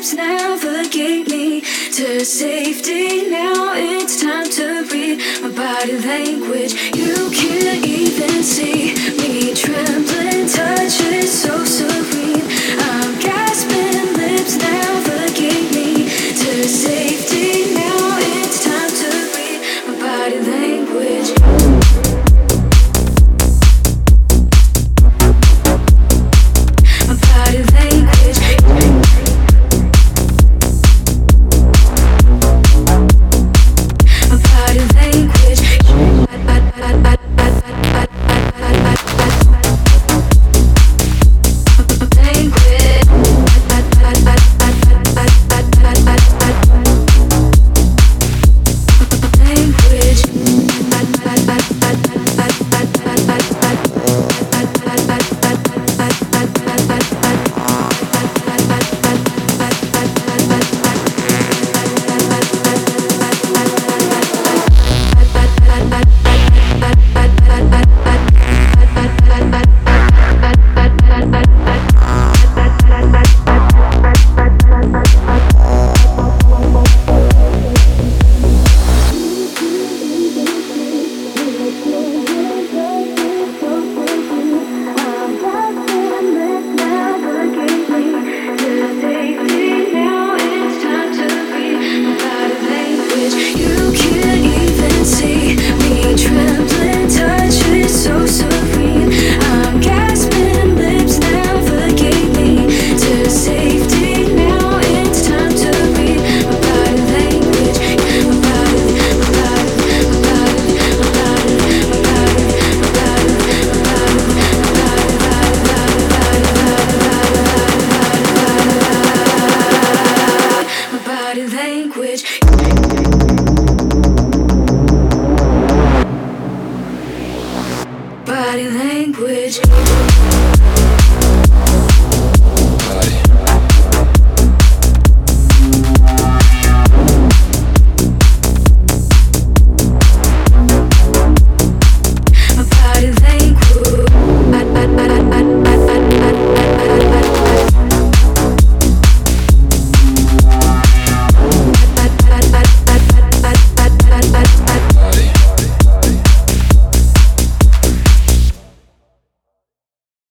lips navigate me to safety. Now it's time to read my body language. You can't even see me trembling, touch is so serene. I'm gasping, lips navigate me to safety. Now it's time to read my body language. Language.